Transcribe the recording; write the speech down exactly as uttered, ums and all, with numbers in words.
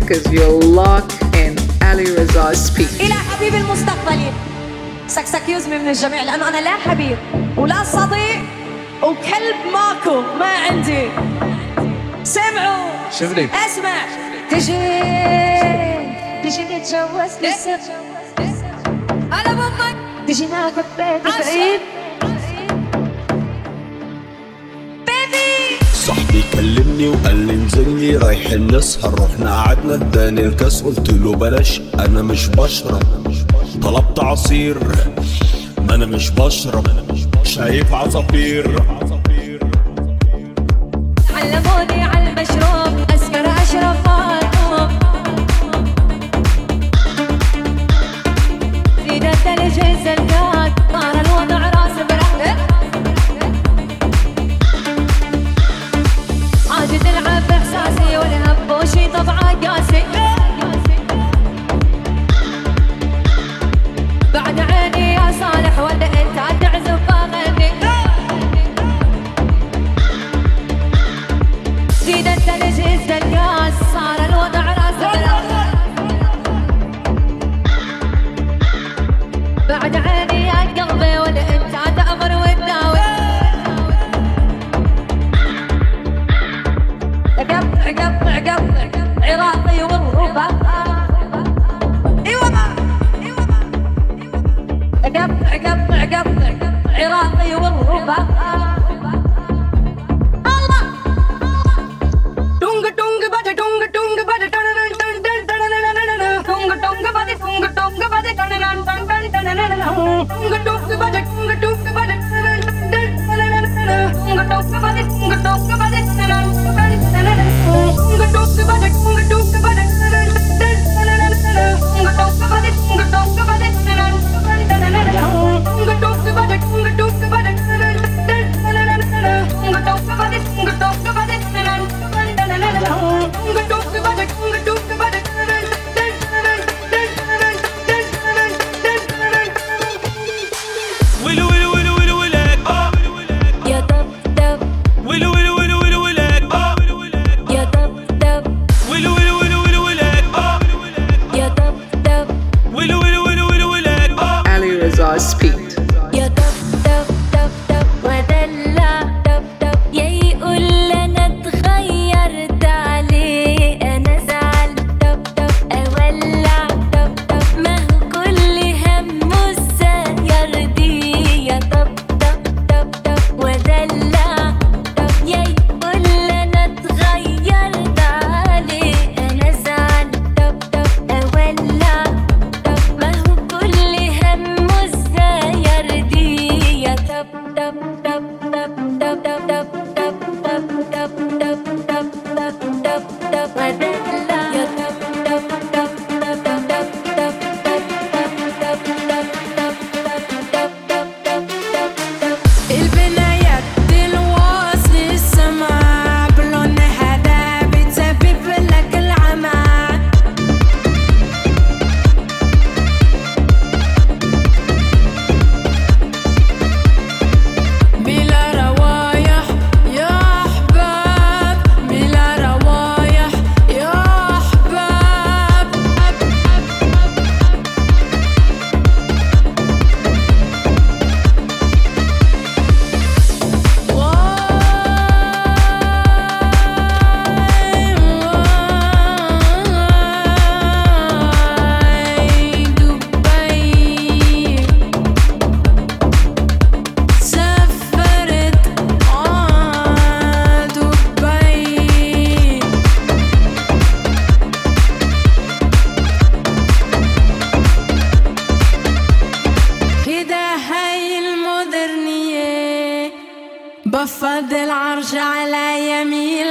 because you're locked in Ali Reza Speak. إلى حبيبي المستقبلي سكسكيوز من الجميع لأنه أنا لا حبيب ولا صديق وكلب ماكو ما عندي. سمعوا شوفني اسمع تجي تجي نتجوز لسه أنا بضك تجي ناخذ بيت بعيد صاحبي كلمني وقال لي انزلي رايحين نسهر، رحنا قعدنا اداني الكاس قلت له بلاش انا مش بشرب، طلبت عصير ما انا مش بشرب، شايف عصافير. علموني على المشروب اسكر اشرب فاطمه زيد الثلج الزلقات طار الوضع راس برهده عاجد العب باحساسي والهب وشي طبعه قاسي بعد عيني يا صالح ولا انت تعزف اغني زيد الثلج الزلقات صار الوضع راس برهده بعد عيني يا قلبي ولا انت تأمر وتداوي قطع قطع قطع عراقي والربا ايوه قطع قطع قطع عراقي والربا الله دونغ دونغ بدا دونغ دونغ بدا تن تن تن تن دونغ دونغ بدا دونغ دونغ بدا تن تن تن تن دونغ دونغ بدا دونغ دونغ بدا تن تن تن دونغ دونغ بدا دونغ دونغ بدا تن تن Speak. يا طب طب طب طب ودلع طب طب يا يقول انا اتغيرت عليه انا زعل طب طب اولع طب طب ما هو كل همه السير دي يا طب طب طب طب ودلع طب يا يقول انا اتغيرت عليه انا زعل طب طب اولع طب ما هو كل همه يردي يا طب طب طب طب طب طب طب طب طب طب طب طب طب طب ودلع يا طب طب طب طب طب طب طب طب طب طب طب البنايات الواصل السما بلون هذا بتسبب لك العمى بلا روايح يا أحباب بلا روايح يا أحباب واي دبي سافرت آه دبي كده هاي المودرنية بفضل عرش على يمين